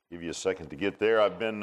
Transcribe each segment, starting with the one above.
Give you a second to get there. I've been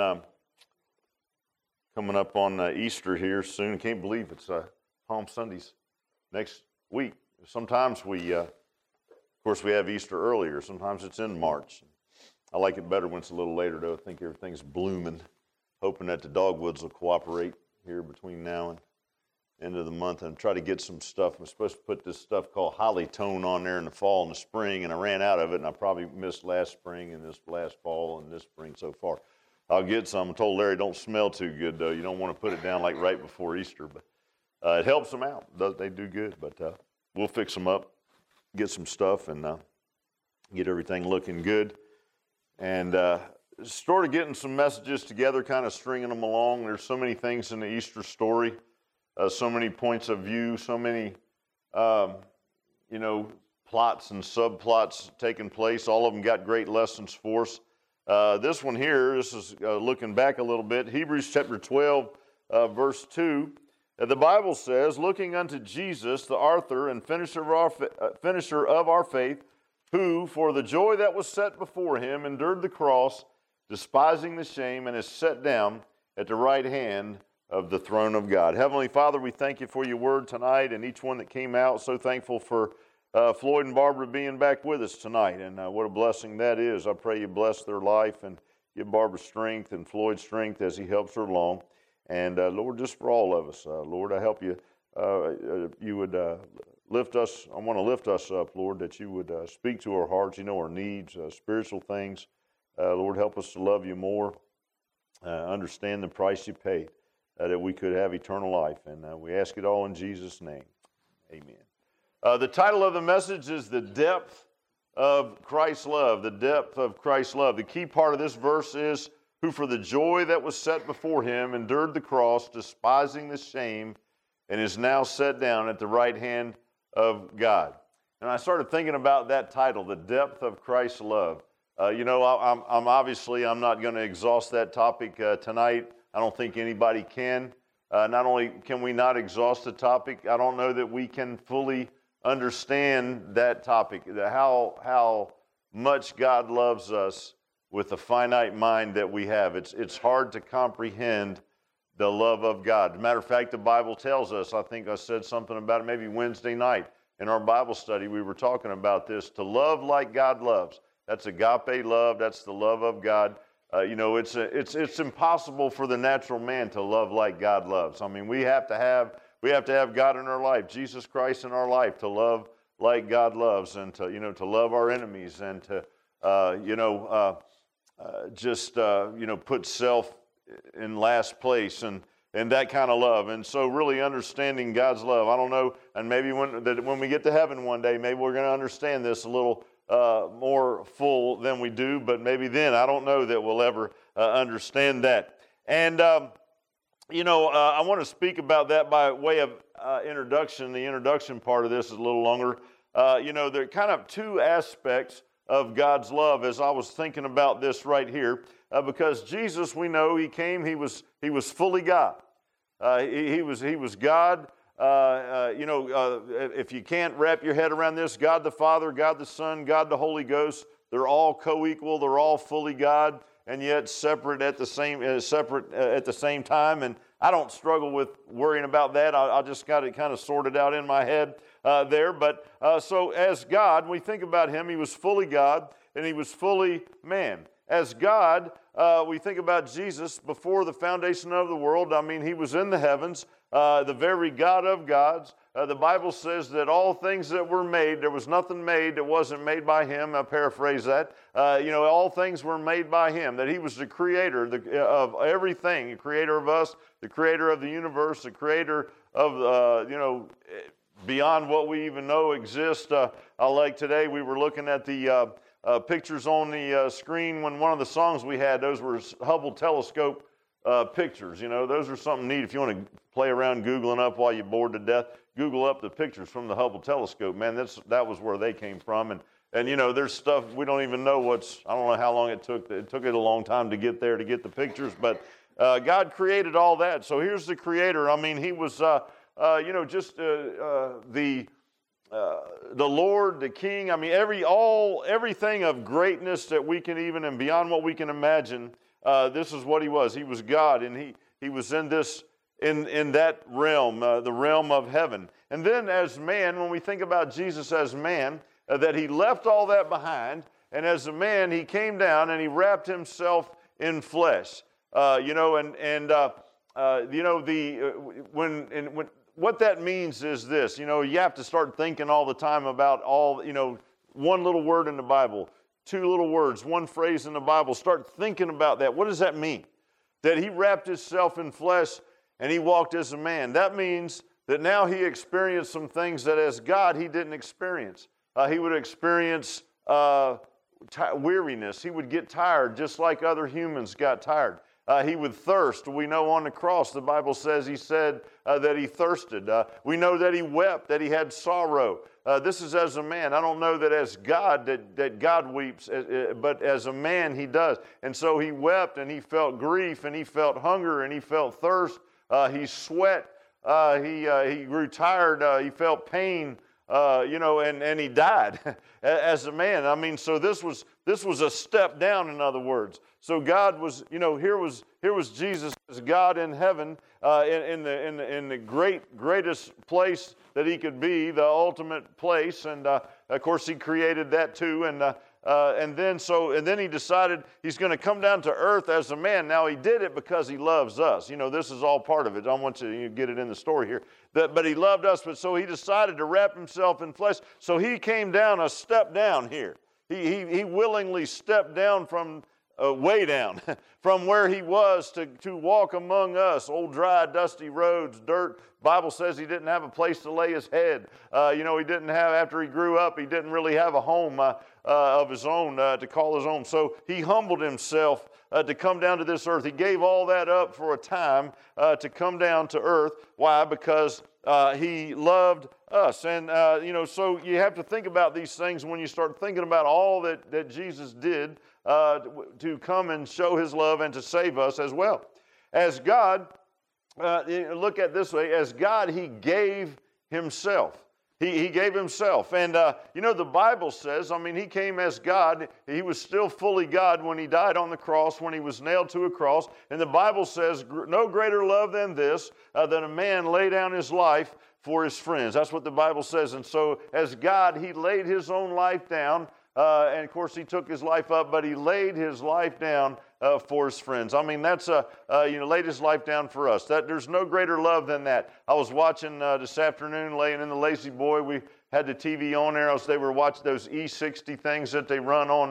coming up on Easter here soon. Can't believe it's Palm Sundays next week. Sometimes of course, we have Easter earlier. Sometimes it's in March. I like it better when it's a little later, though. I think everything's blooming. Hoping that the dogwoods will cooperate here between now and end of the month and try to get some stuff. I'm supposed to put this stuff called holly tone on there in the fall and the spring, and I ran out of it, and I probably missed last spring and this last fall and this spring so far. I'll get some. I told Larry, don't smell too good, though. You don't want to put it down like right before Easter, but it helps them out. They do good, but we'll fix them up, get some stuff, and get everything looking good. And sort of getting some messages together, kind of stringing them along. There's so many things in the Easter story. So many points of view, so many, plots and subplots taking place. All of them got great lessons for us. This one here, this is looking back a little bit. Hebrews chapter 12, verse 2. The Bible says, looking unto Jesus, the author and finisher of our faith, who, for the joy that was set before him, endured the cross, despising the shame, and is set down at the right hand of the throne of God. Heavenly Father, we thank you for your word tonight and each one that came out. So thankful for Floyd and Barbara being back with us tonight, and what a blessing that is. I pray you bless their life and give Barbara strength and Floyd strength as he helps her along. And Lord, just for all of us, Lord, I help you. You would lift us. I want to lift us up, Lord, that you would speak to our hearts. You know our needs, spiritual things. Lord, help us to love you more, understand the price you paid, that we could have eternal life. And we ask it all in Jesus' name. Amen. The title of the message is The Depth of Christ's Love. The depth of Christ's love. The key part of this verse is, who for the joy that was set before him endured the cross, despising the shame, and is now set down at the right hand of God. And I started thinking about that title, The Depth of Christ's Love. I'm not going to exhaust that topic tonight. I don't think anybody can. Not only can we not exhaust the topic, I don't know that we can fully understand that topic, how much God loves us with the finite mind that we have. It's hard to comprehend the love of God. As a matter of fact, the Bible tells us, I think I said something about it maybe Wednesday night in our Bible study, we were talking about this, to love like God loves. That's agape love, that's the love of God. It's impossible for the natural man to love like God loves. I mean, we have to have God in our life, Jesus Christ in our life, to love like God loves, and to love our enemies, and to put self in last place, and that kind of love. And so really understanding God's love. I don't know, and maybe when we get to heaven one day, maybe we're going to understand this a little more full than we do, but maybe then, I don't know that we'll ever understand that. And, I want to speak about that by way of introduction. The introduction part of this is a little longer. There are kind of two aspects of God's love as I was thinking about this right here, because Jesus, we know, he came, he was fully God. He was God. If you can't wrap your head around this, God the Father, God the Son, God the Holy Ghost, they're all co-equal, they're all fully God, and yet separate at the same time. And I don't struggle with worrying about that. I just got it kind of sorted out in my head there. But so as God, we think about him, he was fully God and he was fully man. As God, we think about Jesus before the foundation of the world. I mean, he was in the heavens, the very God of gods. The Bible says that all things that were made, there was nothing made that wasn't made by him. I paraphrase that. All things were made by him, that he was the creator of everything, the creator of us, the creator of the universe, the creator of, beyond what we even know exists. Like today, we were looking at the pictures on the screen when one of the songs we had, those were Hubble telescope pictures. Those are something neat. If you want to play around Googling up while you're bored to death, Google up the pictures from the Hubble telescope. Man, that was where they came from. And there's stuff we don't even know I don't know how long it took. It took it a long time to get there to get the pictures, but God created all that. So here's the creator. I mean, he was, the the Lord, the King. I mean, everything of greatness that we can even and beyond what we can imagine. This is what he was. He was God, and he was in this in that realm, the realm of heaven. And then as man, when we think about Jesus as man, that he left all that behind, and as a man, he came down and he wrapped himself in flesh. What that means is this, you have to start thinking all the time about one little word in the Bible, two little words, one phrase in the Bible. Start thinking about that. What does that mean? That he wrapped himself in flesh and he walked as a man. That means that now he experienced some things that as God he didn't experience. He would experience weariness. He would get tired just like other humans got tired. He would thirst. We know on the cross, the Bible says he said that he thirsted. We know that he wept, that he had sorrow. This is as a man. I don't know that as God, that God weeps, but as a man he does. And so he wept and he felt grief and he felt hunger and he felt thirst. He sweat. He grew tired. He felt pain. And he died as a man. I mean, so this was a step down, in other words. So God was, here was Jesus as God in heaven, in the greatest place that he could be, the ultimate place, and of course he created that too, and then he decided he's going to come down to earth as a man. Now he did it because he loves us. This is all part of it. I don't want you to get it in the story here. But he loved us, but so he decided to wrap himself in flesh. So he came down a step down here. He willingly stepped down from way down from where he was to walk among us, old dry dusty roads, dirt. Bible says he didn't have a place to lay his head. He didn't have, after he grew up, he didn't really have a home of his own to call his own. So he humbled himself to come down to this earth. He gave all that up for a time to come down to earth. Why? Because he loved us. And, so you have to think about these things when you start thinking about all that Jesus did to come and show his love and to save us as well. As God, look at it this way, as God, he gave himself. He gave himself. And, the Bible says, he came as God. He was still fully God when he died on the cross, when he was nailed to a cross. And the Bible says, no greater love than this, that a man lay down his life for his friends. That's what the Bible says. And so as God, he laid his own life down. And of course, he took his life up, but he laid his life down for his friends. That's laid his life down for us. There's no greater love than that. I was watching this afternoon, laying in the lazy boy. We had the TV on there. They were watching those E60 things that they run on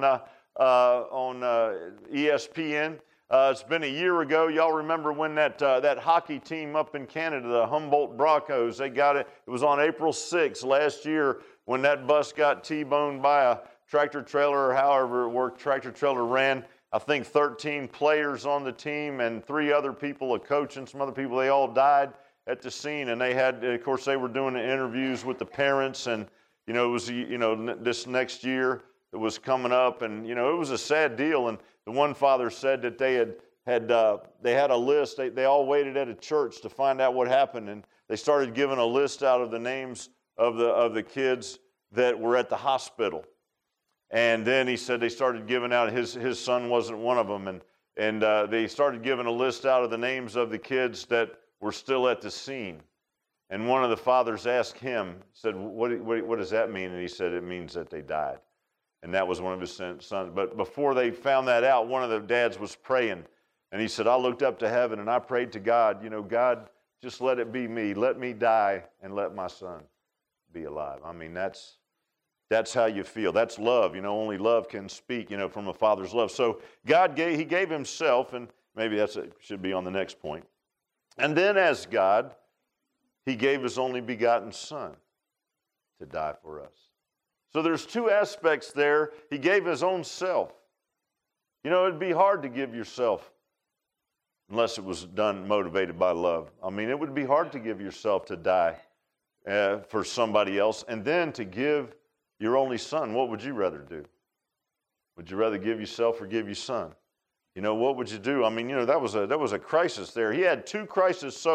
ESPN. It's been a year ago. Y'all remember when that hockey team up in Canada, the Humboldt Broncos, they got it. It was on April 6th last year when that bus got T-boned by a tractor trailer, or however it worked. Tractor trailer ran, I think, 13 players on the team and 3 other people, a coach and some other people. They all died at the scene, and they had, of course, they were doing the interviews with the parents, and it was this next year it was coming up, and it was a sad deal. And the one father said that they had a list. They all waited at a church to find out what happened, and they started giving a list out of the names of the kids that were at the hospital. And then he said they started giving out, his son wasn't one of them, and they started giving a list out of the names of the kids that were still at the scene. And one of the fathers asked him, said, what does that mean? And he said, it means that they died. And that was one of his sons. But before they found that out, one of the dads was praying. And he said, I looked up to heaven and I prayed to God, God, just let it be me. Let me die and let my son be alive. That's how you feel. That's love. Only love can speak, from a father's love. So God he gave himself, and maybe should be on the next point. And then as God, he gave his only begotten son to die for us. So there's 2 aspects there. He gave his own self. It'd be hard to give yourself unless it was done motivated by love. It would be hard to give yourself to die for somebody else, and then to give your only son. What would you rather do? Would you rather give yourself or give your son? What would you do? That was a crisis there. He had 2 crises. So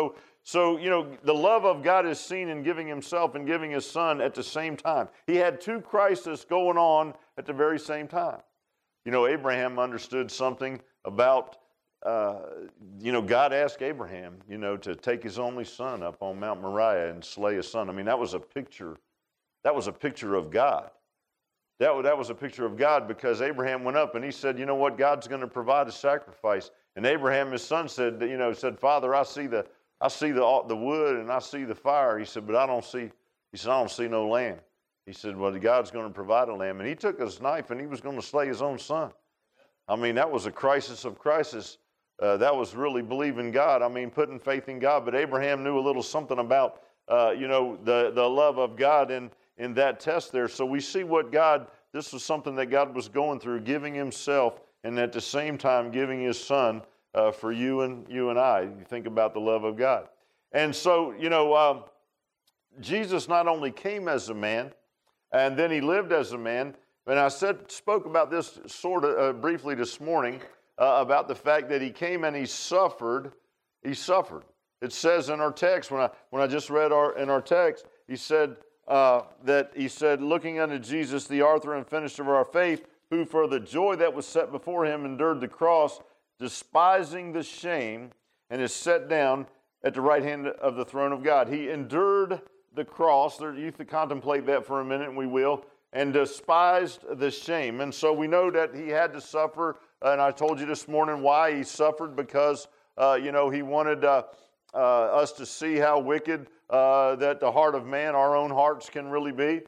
So, the love of God is seen in giving himself and giving his son at the same time. He had two crises going on at the very same time. Abraham understood something about, God asked Abraham, to take his only son up on Mount Moriah and slay his son. I mean, that was a picture of God. That was a picture of God, because Abraham went up and he said, God's going to provide a sacrifice. And Abraham, his son, said, Father, I see the wood and I see the fire. He said, but I don't see no lamb. He said, well, God's going to provide a lamb. And he took his knife and he was going to slay his own son. I mean, that was a crisis of crisis. That was really believing God. I mean, putting faith in God. But Abraham knew a little something about, the love of God in that test there. So we see this was something that God was going through, giving himself and at the same time giving his son for you and I. You think about the love of God. And so, Jesus not only came as a man, and then he lived as a man, and I spoke about this sort of briefly this morning about the fact that he came and he suffered. He suffered. It says in our text, when I just read in our text, he said, looking unto Jesus, the author and finisher of our faith, who for the joy that was set before him endured the cross, despising the shame, and is set down at the right hand of the throne of God. He endured the cross. You can contemplate that for a minute, and we will, and despised the shame. And so we know that he had to suffer, and I told you this morning why he suffered, because, he wanted us to see how wicked that the heart of man, our own hearts, can really be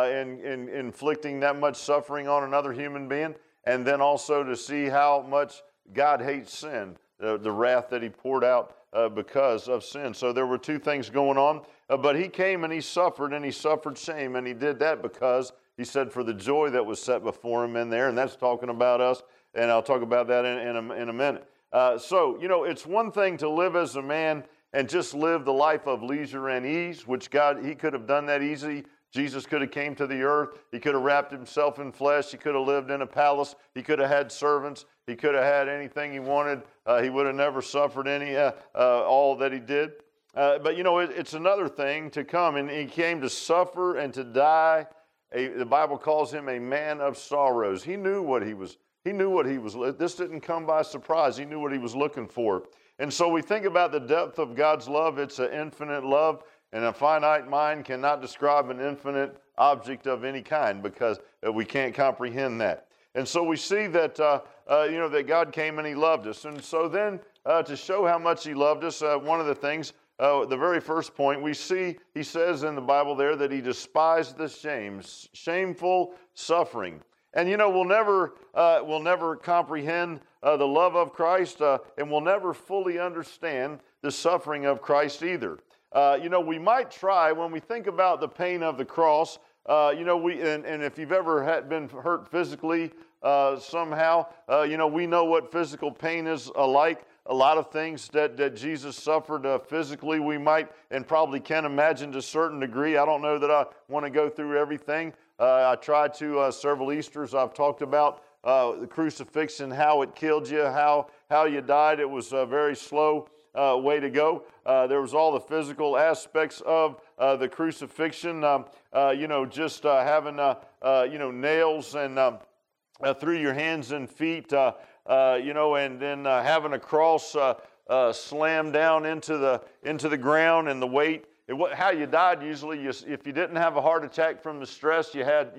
in inflicting that much suffering on another human being, and then also to see how much God hates sin, the wrath that he poured out because of sin. So there were two things going on, but he came and he suffered shame, and he did that because he said for the joy that was set before him in there, and that's talking about us, and I'll talk about that in a minute. So, it's one thing to live as a man and just live the life of leisure and ease, which he could have done that easy. Jesus could have came to the earth. He could have wrapped himself in flesh. He could have lived in a palace. He could have had servants. He could have had anything he wanted. He would have never suffered all that he did. But it's another thing to come, and he came to suffer and to die. The Bible calls him a man of sorrows. He knew what he was. This didn't come by surprise. He knew what he was looking for. And so we think about the depth of God's love. It's an infinite love, and a finite mind cannot describe an infinite object of any kind, because we can't comprehend that. And so we see that, that God came and he loved us. And so then to show how much he loved us, one of the things, the very first point, we see, he says in the Bible there that he despised the shameful suffering. And we'll never comprehend the love of Christ, and we'll never fully understand the suffering of Christ either. We might try when we think about the pain of the cross. And if you've ever been hurt physically somehow, we know what physical pain is like. A lot of things that Jesus suffered physically, we might and probably can imagine to a certain degree. I don't know that I want to go through everything. I tried to several Easters. I've talked about the crucifixion, how it killed you, how you died. It was a very slow way to go. There was all the physical aspects of the crucifixion. Just having nails and through your hands and feet. And then having a cross slammed down into the ground, and the weight. How you died usually, if you didn't have a heart attack from the stress,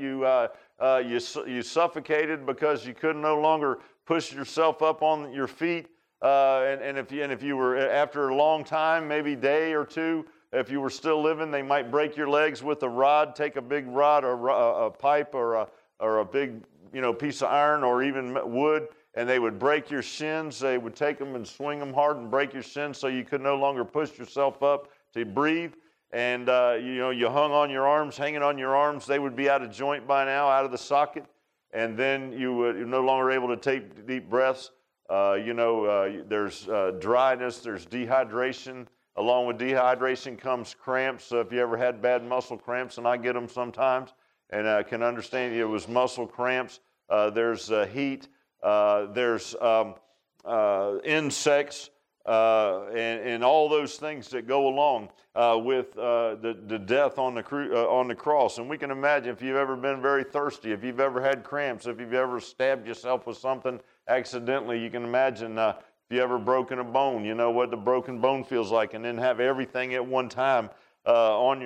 you suffocated because you could no longer push yourself up on your feet. And if you were, after a long time, maybe day or two, if you were still living, they might break your legs with a rod, take a big rod or a pipe or a big piece of iron or even wood, and they would break your shins. They would take them and swing them hard and break your shins so you could no longer push yourself up to breathe. And you hung on your arms, hanging on your arms. They would be out of joint by now, out of the socket, and then you're no longer able to take deep breaths. There's dryness, there's dehydration. Along with dehydration comes cramps. So if you ever had bad muscle cramps, and I get them sometimes, and I can understand it was muscle cramps. There's heat. There's insects. and all those things that go along with the death on the cross. And we can imagine if you've ever been very thirsty, if you've ever had cramps, if you've ever stabbed yourself with something accidentally, you can imagine if you ever broken a bone, you know what the broken bone feels like, and then have everything at one time on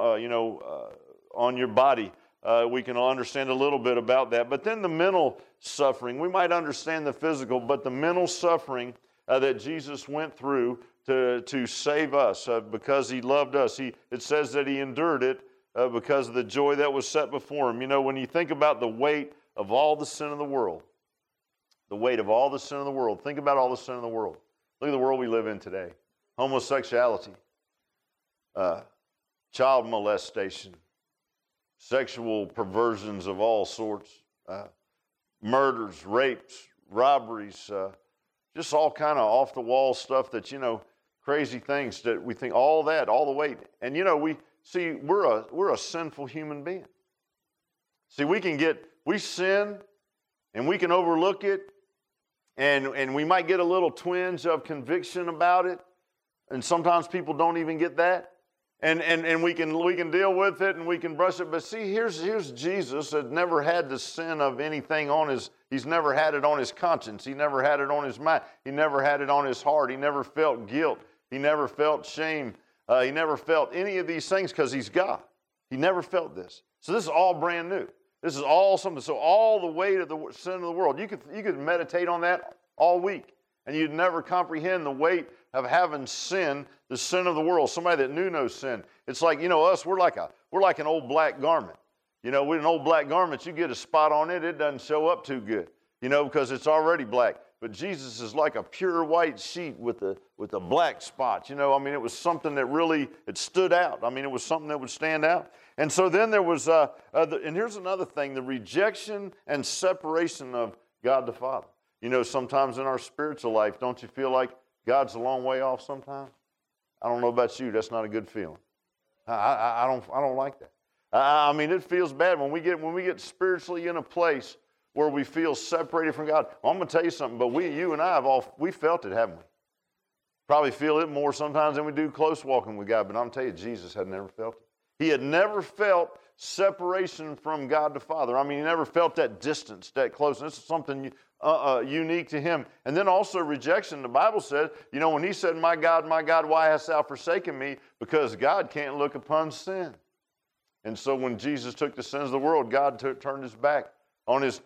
your body. We can understand a little bit about that. But then the mental suffering, we might understand the physical, but the mental suffering that Jesus went through to save us because he loved us. It says that he endured it because of the joy that was set before him. You know, when you think about the weight of all the sin of the world, the weight of all the sin of the world, think about all the sin of the world. Look at the world we live in today. Homosexuality, child molestation, sexual perversions of all sorts, murders, rapes, robberies, just all kind of off-the-wall stuff that, you know, crazy things that we think, all the weight. And, you know, we're a sinful human being. See, we sin, and we can overlook it, and we might get a little twinge of conviction about it, and sometimes people don't even get that. And we can deal with it and we can brush it. But see, here's Jesus that never had the sin of anything he's never had it on his conscience. He never had it on his mind. He never had it on his heart. He never felt guilt. He never felt shame. He never felt any of these things because he's God. He never felt this. So this is all brand new. This is all something. So all the weight of the sin of the world, you could meditate on that all week, and you'd never comprehend the weight of having sin, the sin of the world, somebody that knew no sin. It's like, you know, us, we're like an old black garment. You know, with an old black garment, you get a spot on it, it doesn't show up too good, you know, because it's already black. But Jesus is like a pure white sheet with a black spot. You know, I mean, it was something that really, it stood out. I mean, it was something that would stand out. And so then there was, and here's another thing, the rejection and separation of God the Father. You know, sometimes in our spiritual life, don't you feel like God's a long way off sometimes? I don't know about you, that's not a good feeling. I don't like that. I mean, it feels bad when we get spiritually in a place where we feel separated from God. Well, I'm going to tell you something, but you and I we felt it, haven't we? Probably feel it more sometimes than we do close walking with God, but I'm going to tell you, Jesus had never felt it. He had never felt separation from God the Father. I mean, he never felt that distance, that closeness. This is something unique to him. And then also rejection. The Bible said, you know, when he said, my God, why hast thou forsaken me? Because God can't look upon sin. And so when Jesus took the sins of the world, God turned his back on his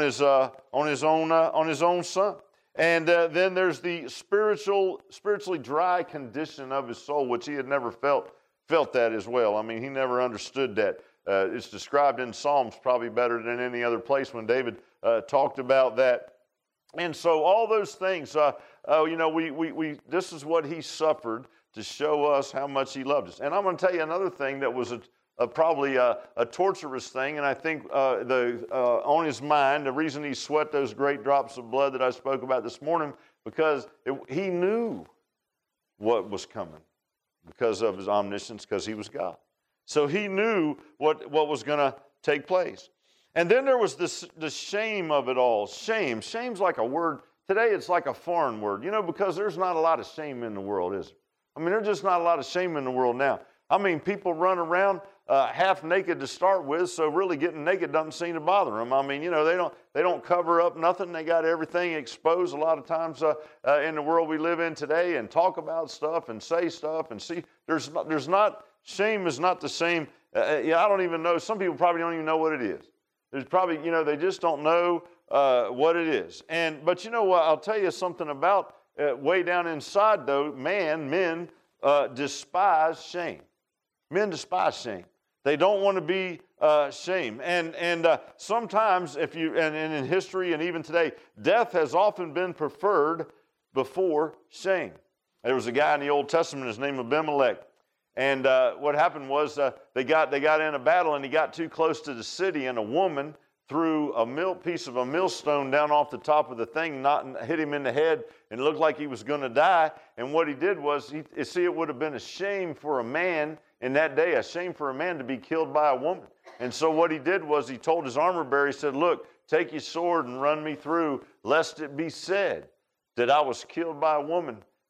own son. And then there's the spiritually dry condition of his soul, which he had never felt that as well. I mean, he never understood that. It's described in Psalms probably better than any other place when David talked about that. And so all those things, you know, this is what he suffered to show us how much he loved us. And I'm going to tell you another thing that was probably a torturous thing, and I think on his mind, the reason he sweat those great drops of blood that I spoke about this morning, because he knew what was coming because of his omniscience, because he was God. So he knew what was going to take place. And then there was the shame of it all. Shame's like a word. Today it's like a foreign word, you know, because there's not a lot of shame in the world, is there? I mean, there's just not a lot of shame in the world now. I mean, people run around half naked to start with, so really getting naked doesn't seem to bother them. I mean, you know, they don't cover up nothing. They got everything exposed a lot of times in the world we live in today, and talk about stuff and say stuff and see. Shame is not the same. I don't even know. Some people probably don't even know what it is. There's probably, you know, they just don't know what it is. But you know what? I'll tell you something about way down inside, though. Men despise shame. Men despise shame. They don't want to be shamed. And sometimes, and in history and even today, death has often been preferred before shame. There was a guy in the Old Testament, his name was Abimelech. And what happened was they got in a battle, and he got too close to the city, and a woman threw a piece of a millstone down off the top of the thing, hit him in the head, and it looked like he was going to die. And what he did was, it would have been a shame for a man in that day, a shame for a man to be killed by a woman. And so what he did was he told his armor bearer, he said, look, take your sword and run me through, lest it be said that I was killed by a woman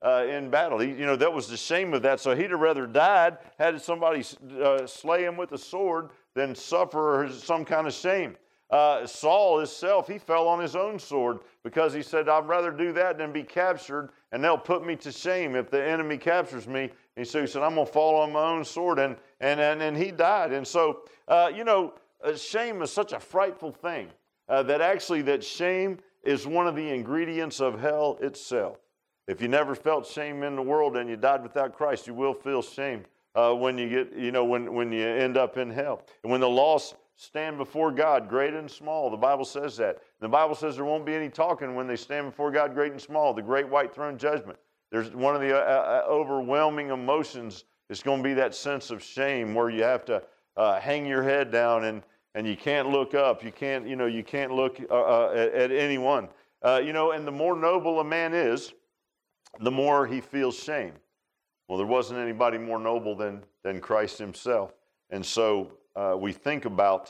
in battle. That was the shame of that. So he'd have rather died, had somebody slay him with a sword, than suffer some kind of shame. Saul himself, he fell on his own sword because he said, I'd rather do that than be captured, and they'll put me to shame if the enemy captures me. And so he said, I'm going to fall on my own sword, and he died. And so, shame is such a frightful thing that shame is one of the ingredients of hell itself. If you never felt shame in the world and you died without Christ, you will feel shame when you get, when you end up in hell. And when the lost stand before God, great and small, the Bible says that. The Bible says there won't be any talking when they stand before God, great and small, the great white throne judgment. There's one of the overwhelming emotions is going to be that sense of shame where you have to hang your head down and you can't look up. You can't look at anyone. And the more noble a man is, the more he feels shame. Well, there wasn't anybody more noble than Christ himself. And so we think about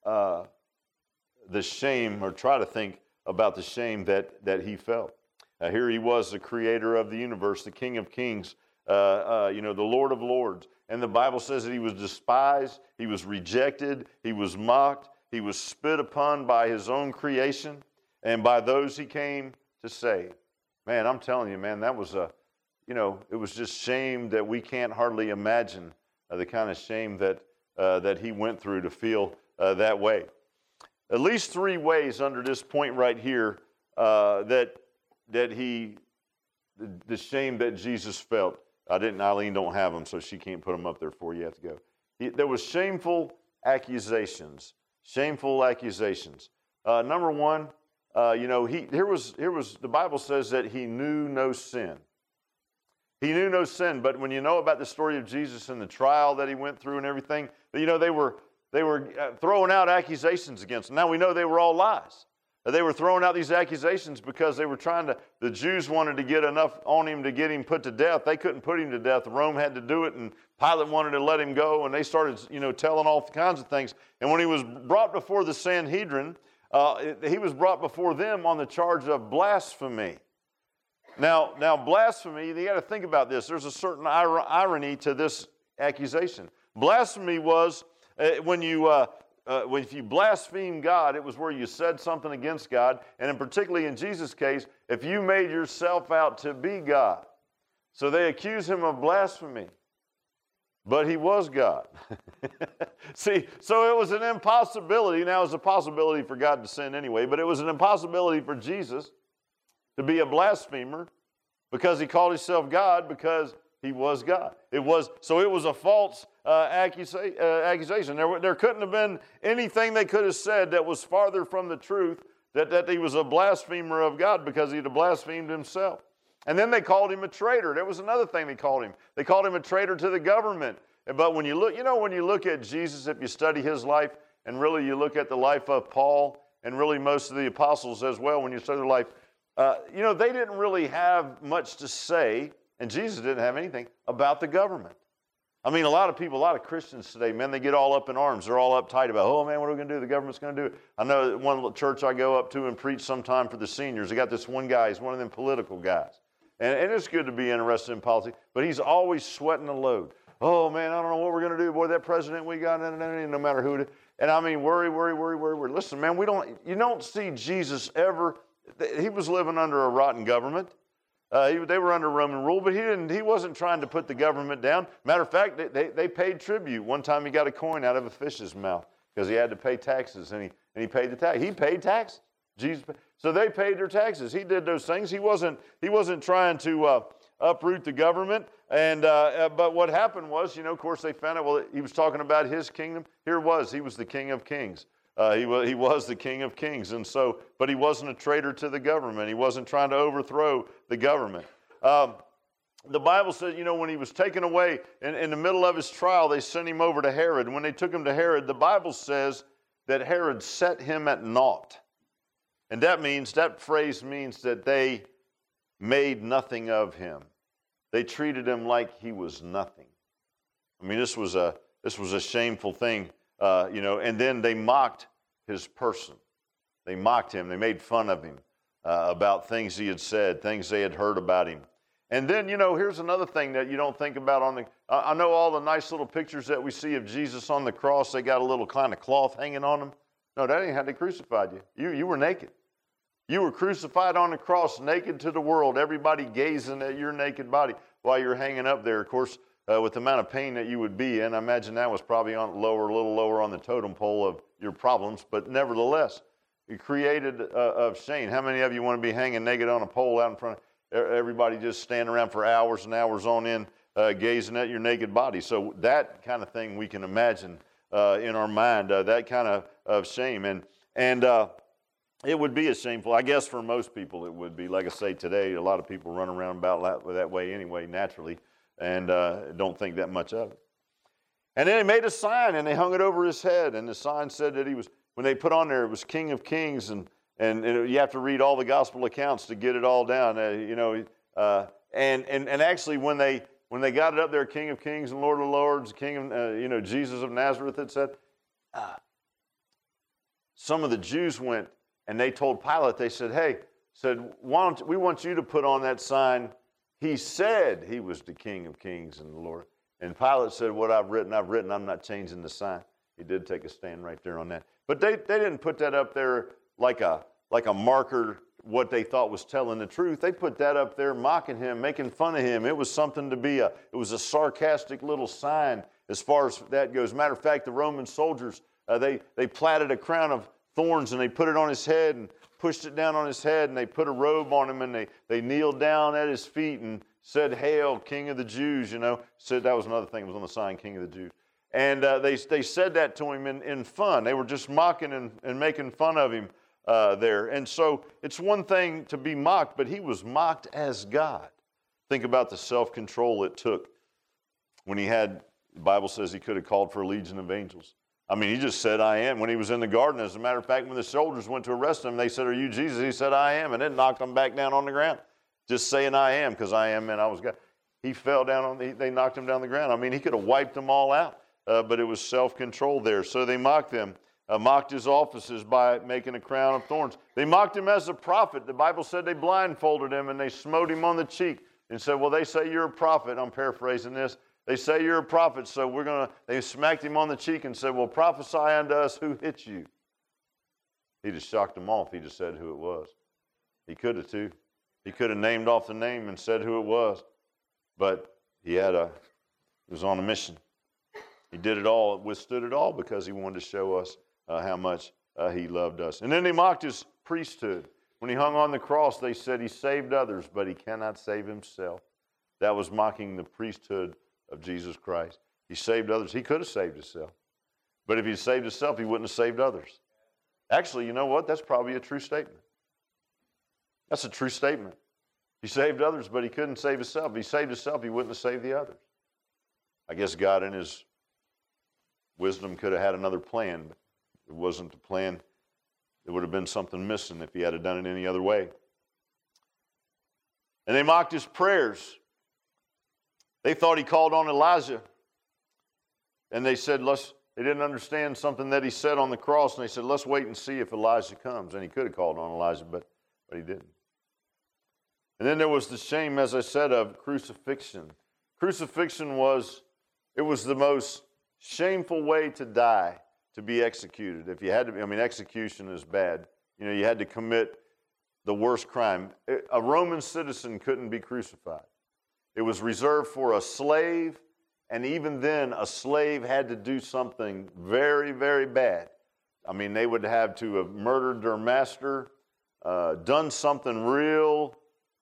the shame, or try to think about the shame that he felt. Here he was, the creator of the universe, the King of Kings, the Lord of Lords. And the Bible says that he was despised, he was rejected, he was mocked, he was spit upon by his own creation and by those he came to save. Man, I'm telling you, man, that was it was just shame that we can't hardly imagine the kind of shame that he went through to feel that way. At least three ways under this point right here the shame that Jesus felt. Eileen don't have them, so she can't put them up there for you. You have to go. There was shameful accusations. Shameful accusations. Number one, the Bible says that he knew no sin. He knew no sin, but when you know about the story of Jesus and the trial that he went through and everything, they were throwing out accusations against him. Now we know they were all lies. They were throwing out these accusations because they were the Jews wanted to get enough on him to get him put to death. They couldn't put him to death. Rome had to do it, and Pilate wanted to let him go, and they started, telling all kinds of things. And when he was brought before the Sanhedrin, he was brought before them on the charge of blasphemy. Now blasphemy, you got to think about this. There's a certain irony to this accusation. Blasphemy was if you blaspheme God, it was where you said something against God, and particularly in Jesus' case, if you made yourself out to be God. So they accuse him of blasphemy, but he was God. See, so it was an impossibility. Now it's a possibility for God to sin anyway, but it was an impossibility for Jesus to be a blasphemer because he called himself God because he was God. It was a false accusation. There couldn't have been anything they could have said that was farther from the truth that he was a blasphemer of God because he'd have blasphemed himself. And then they called him a traitor. There was another thing they called him. They called him a traitor to the government. But when you look at Jesus, if you study his life, and really you look at the life of Paul, and really most of the apostles as well, when you study their life, they didn't really have much to say, and Jesus didn't have anything about the government. I mean, a lot of Christians today, man, they get all up in arms. They're all uptight about, oh, man, what are we going to do? The government's going to do it. I know one church I go up to and preach sometime for the seniors. They got this one guy. He's one of them political guys. And it's good to be interested in politics, but he's always sweating the load. Oh, man, I don't know what we're going to do. Boy, that president we got, no matter who it is. And I mean, worry. Listen, man, you don't see Jesus ever. He was living under a rotten government. They were under Roman rule, but he wasn't trying to put the government down. Matter of fact, they paid tribute. One time he got a coin out of a fish's mouth because he had to pay taxes, and he paid the tax. He paid taxes. Jesus, so they paid their taxes. He did those things. He wasn't trying to uproot the government. And but what happened was, of course, they found out. Well, he was talking about his kingdom. He was the King of Kings. He was the King of Kings, and so, but he wasn't a traitor to the government. He wasn't trying to overthrow the government. The Bible says, when he was taken away in the middle of his trial, they sent him over to Herod. And when they took him to Herod, the Bible says that Herod set him at naught. And that phrase means that they made nothing of him. They treated him like he was nothing. I mean, this was a shameful thing. And then they mocked his person. They mocked him. They made fun of him about things he had said, things they had heard about him. And then, here's another thing that you don't think about I know all the nice little pictures that we see of Jesus on the cross, they got a little kind of cloth hanging on them. No, that ain't how they crucified you. You were naked. You were crucified on the cross, naked to the world, everybody gazing at your naked body while you're hanging up there. Of course, with the amount of pain that you would be in, I imagine that was probably a little lower on the totem pole of your problems, but nevertheless, it created of shame. How many of you want to be hanging naked on a pole out in front of everybody, just standing around for hours and hours on end, gazing at your naked body? So that kind of thing we can imagine in our mind, that kind of shame. And it would be a shameful, I guess for most people it would be. Like I say, today a lot of people run around about that way anyway, naturally, and don't think that much of it. And then they made a sign and they hung it over his head, and the sign said that he was, when they put on there, it was King of Kings, and you have to read all the gospel accounts to get it all down, and actually when they got it up there, King of Kings and Lord of Lords, King of, Jesus of Nazareth, it said, some of the Jews went and they told Pilate, they said, hey, we want you to put on that sign, he said he was the King of Kings and the Lord. And Pilate said, what I've written, I'm not changing the sign. He did take a stand right there on that. But they didn't put that up there like a marker, what they thought was telling the truth. They put that up there mocking him, making fun of him. It was something it was a sarcastic little sign as far as that goes. Matter of fact, the Roman soldiers, they plaited a crown of thorns and they put it on his head and pushed it down on his head, and they put a robe on him, and they kneeled down at his feet and said, "Hail, King of the Jews," Said that was another thing that was on the sign, King of the Jews. And they said that to him in fun. They were just mocking and making fun of him there. And so it's one thing to be mocked, but he was mocked as God. Think about the self-control it took when the Bible says he could have called for a legion of angels. I mean, he just said, I am. When he was in the garden, as a matter of fact, when the soldiers went to arrest him, they said, are you Jesus? He said, I am, and it knocked him back down on the ground. Just saying I am, because I am, and I was God. He fell down they knocked him down the ground. I mean, he could have wiped them all out, but it was self-control there. So they mocked him, mocked his offices by making a crown of thorns. They mocked him as a prophet. The Bible said they blindfolded him, and they smote him on the cheek and said, well, they say you're a prophet. I'm paraphrasing this. They say you're a prophet, so they smacked him on the cheek and said, well, prophesy unto us who hit you. He just shocked them off. He just said who it was. He could have too. He could have named off the name and said who it was. But he was on a mission. He did it all, withstood it all, because he wanted to show us how much he loved us. And then they mocked his priesthood. When he hung on the cross, they said he saved others, but he cannot save himself. That was mocking the priesthood of Jesus Christ. He saved others. He could have saved himself. But if he saved himself, he wouldn't have saved others. Actually, you know what? That's probably a true statement. That's a true statement. He saved others, but he couldn't save himself. If he saved himself, he wouldn't have saved the others. I guess God in his wisdom could have had another plan, but it wasn't the plan. There would have been something missing if he had done it any other way. And they mocked his prayers. They thought he called on Elijah. And they said, they didn't understand something that he said on the cross, and they said, let's wait and see if Elijah comes. And he could have called on Elijah, but he didn't. And then there was the shame, as I said, of crucifixion. Crucifixion was the most shameful way to die, to be executed. If you had to be, execution is bad. You had to commit the worst crime. A Roman citizen couldn't be crucified. It was reserved for a slave, and even then, a slave had to do something very, very bad. They would have to have murdered their master, done something real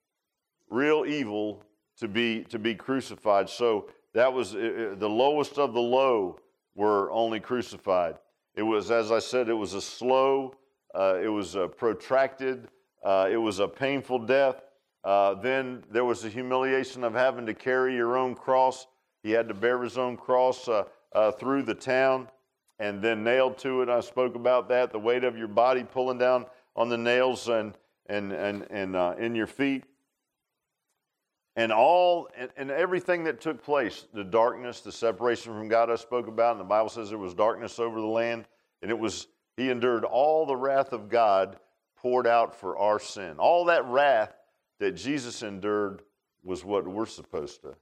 evil to be crucified. So that was the lowest of the low were only crucified. It was, as I said, it was a slow, it was a protracted, it was a painful death. Then there was the humiliation of having to carry your own cross. He had to bear his own cross through the town and then nailed to it. I spoke about that, the weight of your body pulling down on the nails and in your feet. And everything that took place, the darkness, the separation from God I spoke about, and the Bible says there was darkness over the land, and he endured all the wrath of God poured out for our sin. All that wrath that Jesus endured was what we're supposed to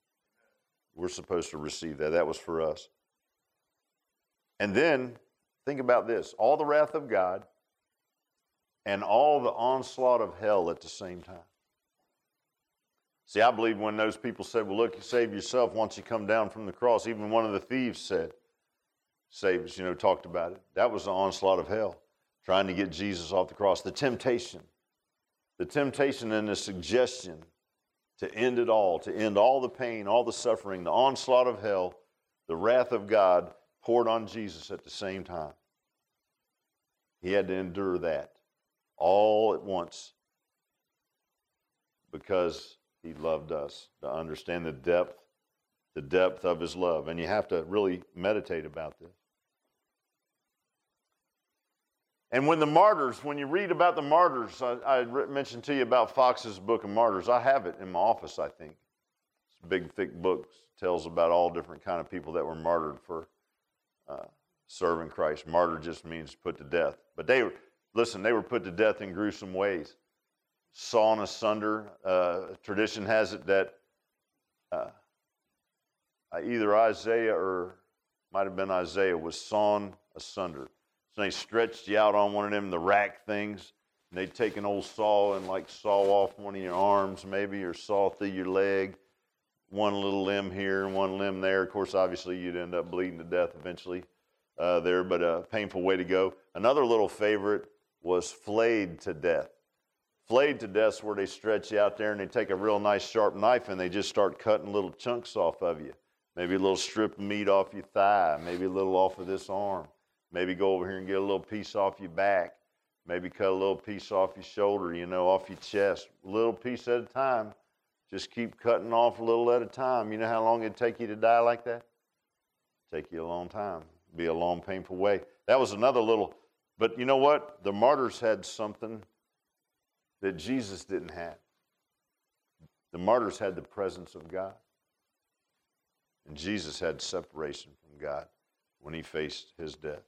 receive that. That was for us. And then, think about this. All the wrath of God and all the onslaught of hell at the same time. See, I believe when those people said, well, look, you save yourself once you come down from the cross. Even one of the thieves said, save us, talked about it. That was the onslaught of hell, trying to get Jesus off the cross. The temptation and the suggestion to end it all, to end all the pain, all the suffering, the onslaught of hell, the wrath of God poured on Jesus at the same time. He had to endure that all at once because he loved us, to understand the depth of his love. And you have to really meditate about this. And when you read about the martyrs, I mentioned to you about Fox's Book of Martyrs. I have it in my office, I think. It's a big, thick book. Tells about all different kind of people that were martyred for serving Christ. Martyr just means put to death. But they were put to death in gruesome ways. Sawn asunder. Tradition has it that either Isaiah or might have been Isaiah was sawn asunder. So they stretched you out on one of them, the rack things, and they'd take an old saw and saw off one of your arms maybe, or saw through your leg, one little limb here and one limb there. Of course, obviously, you'd end up bleeding to death eventually there, but a painful way to go. Another little favorite was flayed to death. Flayed to death is where they stretch you out there and they take a real nice sharp knife and they just start cutting little chunks off of you. Maybe a little strip of meat off your thigh, maybe a little off of this arm. Maybe go over here and get a little piece off your back. Maybe cut a little piece off your shoulder, off your chest. A little piece at a time. Just keep cutting off a little at a time. You know how long it'd take you to die like that? It'd take you a long time. It'd be a long, painful way. That was another little, but you know what? The martyrs had something that Jesus didn't have. The martyrs had the presence of God. And Jesus had separation from God when he faced his death.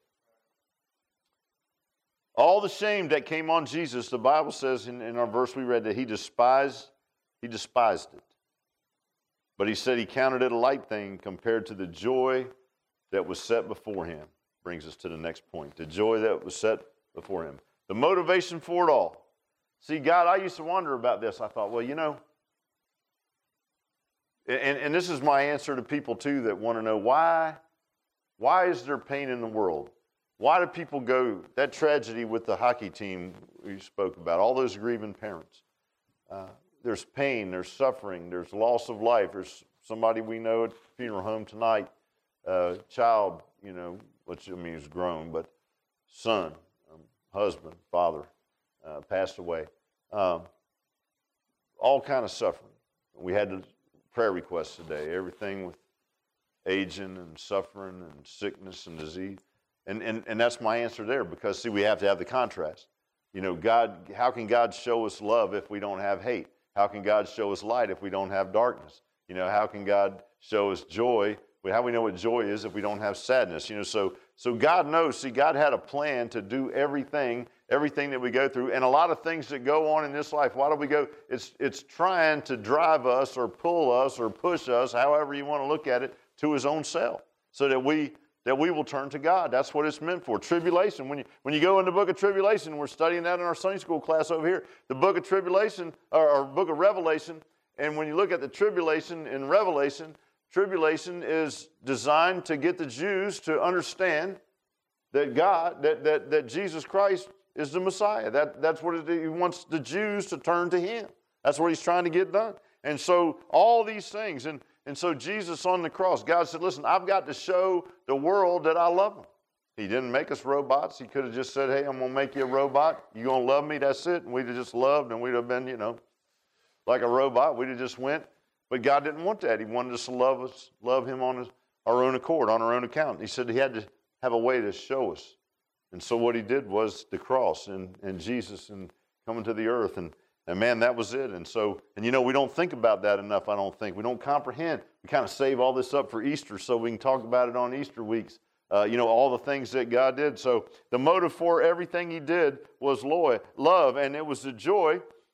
All the shame that came on Jesus, the Bible says in our verse we read that he despised it. But he said he counted it a light thing compared to the joy that was set before him. Brings us to the next point. The joy that was set before him. The motivation for it all. See, God, I used to wonder about this. I thought, well, and this is my answer to people too that want to know why is there pain in the world? Why do people go, that tragedy with the hockey team we spoke about, all those grieving parents. There's pain, there's suffering, there's loss of life. There's somebody we know at the funeral home tonight, child, which is grown, but son, husband, father, passed away. All kind of suffering. We had the prayer requests today, everything with aging and suffering and sickness and disease. And that's my answer there, because, see, we have to have the contrast. God, how can God show us love if we don't have hate? How can God show us light if we don't have darkness? How can God show us joy? How do we know what joy is if we don't have sadness? So God knows. See, God had a plan to do everything that we go through, and a lot of things that go on in this life. Why do we go? It's trying to drive us or pull us or push us, however you want to look at it, to his own self, so that we will turn to God. That's what it's meant for. Tribulation. When you go in the book of Tribulation, we're studying that in our Sunday school class over here. The book of Tribulation, or book of Revelation, and when you look at the tribulation in Revelation, tribulation is designed to get the Jews to understand that that Jesus Christ is the Messiah. That's what he wants the Jews to turn to him. That's what he's trying to get done. And so all these things, and so Jesus on the cross, God said, listen, I've got to show the world that I love them. He didn't make us robots. He could have just said, hey, I'm going to make you a robot. You're going to love me. That's it. And we'd have just loved, and we'd have been, like a robot. We'd have just went. But God didn't want that. He wanted us to love him on our own accord, on our own account. He said he had to have a way to show us. And so what he did was the cross and Jesus and coming to the earth. And man, that was it. And so, we don't think about that enough, I don't think. We don't comprehend. We kind of save all this up for Easter so we can talk about it on Easter weeks. All the things that God did. So the motive for everything he did was love, and it was the joy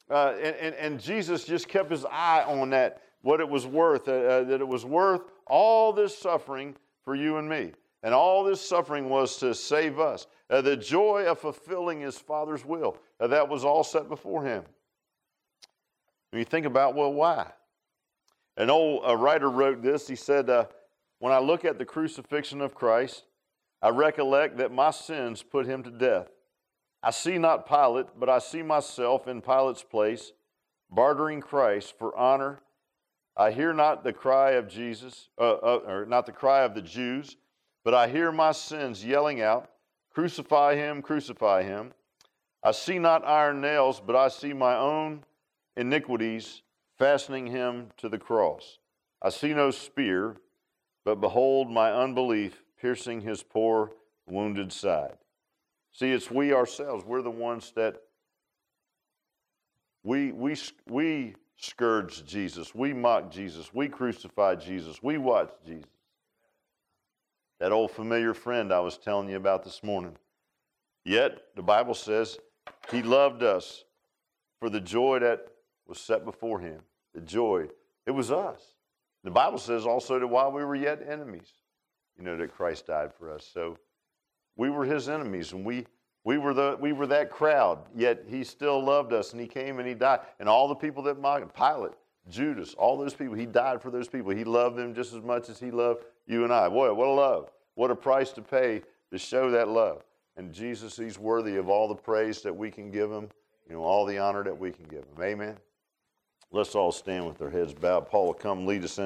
and Jesus just kept his eye on that, what it was worth, that it was worth all this suffering for you and me. And all this suffering was to save us. The joy of fulfilling his Father's will, that was all set before him. When you think about, well, why? An old writer wrote this. He said, when I look at the crucifixion of Christ, I recollect that my sins put him to death. I see not Pilate, but I see myself in Pilate's place, bartering Christ for honor. I hear not the cry of Jesus, or not the cry of the Jews, but I hear my sins yelling out, crucify him, crucify him. I see not iron nails, but I see my own iniquities fastening him to the cross. I see no spear, but behold my unbelief piercing his poor wounded side. See, it's we ourselves. We're the ones that we scourged Jesus. We mocked Jesus. We crucified Jesus. We watched Jesus. That old familiar friend I was telling you about this morning. Yet, the Bible says he loved us for the joy that was set before him. The joy. It was us. The Bible says also that while we were yet enemies, that Christ died for us. So we were his enemies, and we were that crowd, yet he still loved us, and he came and he died. And all the people that mocked him, Pilate, Judas, all those people, he died for those people. He loved them just as much as he loved you and I. Boy, what a love. What a price to pay to show that love. And Jesus, he's worthy of all the praise that we can give him, all the honor that we can give him. Amen. Let's all stand with our heads bowed. Paul will come lead us in.